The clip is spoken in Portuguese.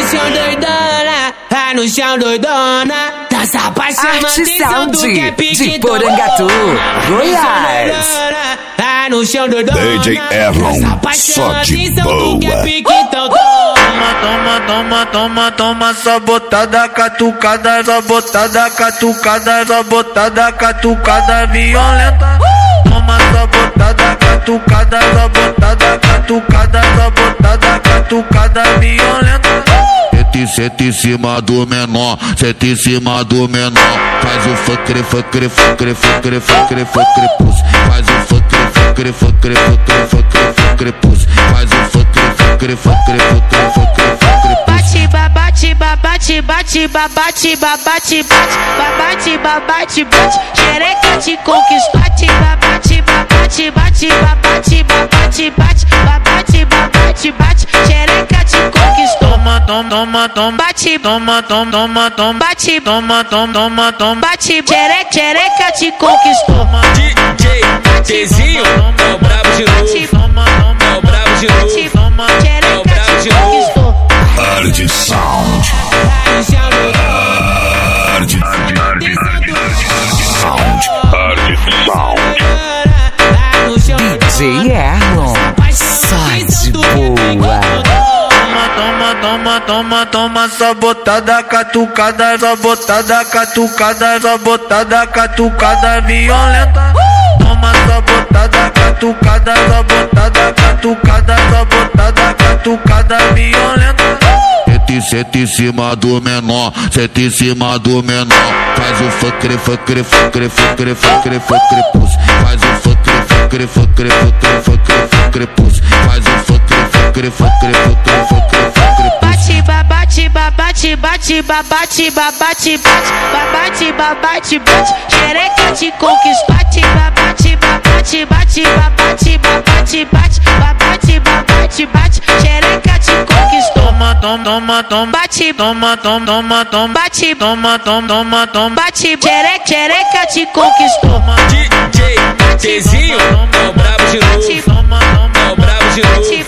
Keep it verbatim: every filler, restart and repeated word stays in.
chão doidona, vai no chão doidona. Dança pra cima, atenção do que é pique de Porangatu, Goiás. Vai no chão doidona, D J Erlon, só de boa. Toma, toma, toma, toma, toma, só botada catucada, só botada catucada, só botada catucada violenta. Toma, só botada catucada, só botada catucada, só botada catucada violenta. Senta em cima do menor, senta em cima do menor. Faz o fucre, fucre, fucre, fucre, fucre, fucre, pus. Faz o fucre, fucre, fucre, fucre, fucre, fucre, pus. Faz o fucre, fucre, fucre, fucre, fucre, fucre, pus. Bate, babate, babate, bate, babate, babate, bate, babate, babate, bate. Xereca te conquistou. Bate, babate, babate, bate, babate, babate, bate, babate, babate, bate. Xereca te conquistou. Toma, toma, toma, bate, toma, toma, toma, toma, bate, toma, toma, toma, toma, bate, xereca, xereca te conquistou. D J Tezinho é o brabo de novo, é o brabo de novo, é o brabo de novo. Hard Sound. Hard Sound. Hard Sound. D J Erlon, só de boa. Toma, toma, toma, toma, só botada catucada, só botada catucada, só botada catucada violenta. Toma, só botada catucada, só botada catucada, só botada catucada violenta. Senta em cima do menor, senta em cima do menor. Faz o fucre, fucre, fucre, fucre, fucre, fucre, pus. Faz o fucre, fucre, fucre, fucre, fucre, fucre, pus. Faz o fucre, fucre, fucre, fucre, fucre, fucre, pus. Bate, babate, babate, bate, babate, babate, bate, babate, babate, bate. Xereca te conquistou. Bate, babate, babate, bate, babate, babate, bate, babate, babate, bate. Xereca te conquistou. Toma, toma, toma, bate, toma, toma, toma, toma, bate, toma, toma, toma, toma, bate, xereca, xereca te conquistou. D J Tezinho é o brabo de novo, é o brabo de novo.